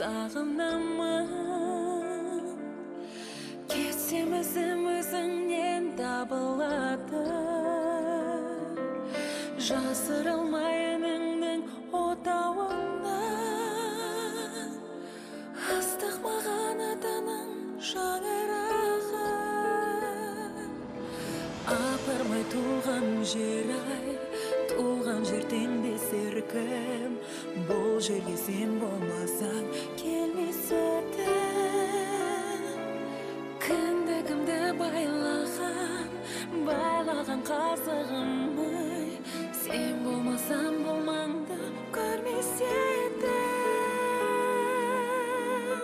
сағынамын. Кетсем ізім өзіңнен табылады, жасырылмай үніңнің отауынан. Ыстық маған атаның жаңарағы, апармай туған жер ай, туған жерден де серкім. Бұл жерге сен болмасаң келмес едім. Кіндігімді байлаған қазығым ай, сен болмасам болмаңды көрмес едім.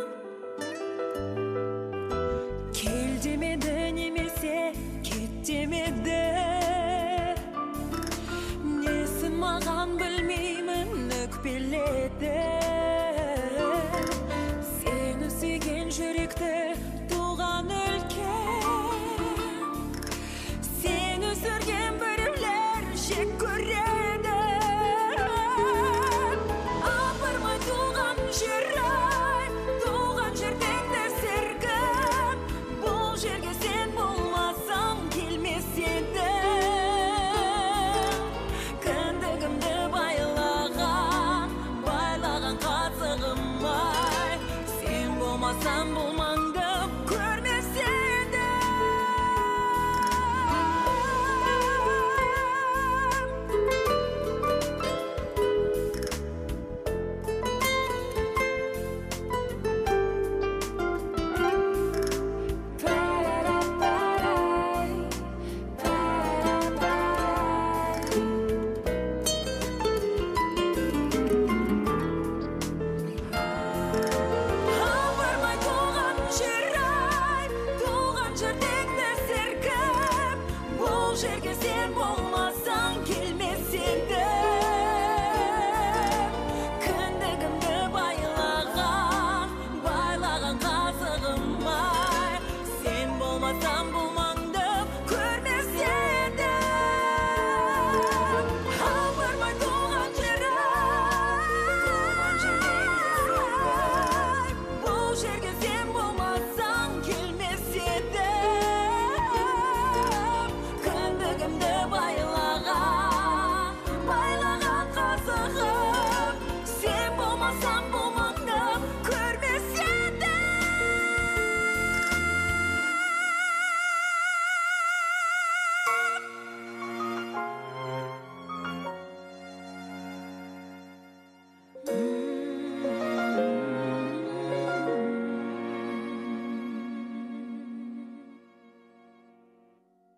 Кел демеді немесе кет демеді, несі маған білмеймін өкпеледі. Сені сүйген жүректі туған өлкем, сені сүрген біреулер жек көреді. Апармай туған жер ай, туған жерден де серкім. Бұл жерге сен болмасаң келмес едім. Кіндігімді байлаған қазығым ай, сен болмасаң болмаңды көрмес едім. Апармай туған жер ай, туған жерден де серкім. Бұл жерге сен болмасаң келмес едім. Кіндігімді байлаған қазығым ай, сен болмасаң болмаңды көрмес едім. Апармай туған жер ай, бұл жерге сен болмасаң келмес едім. Кіндігімді байлаған қазығым, сен болмасаң болмаңды көрмес едім.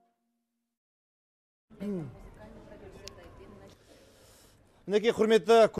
Мінекей құрметті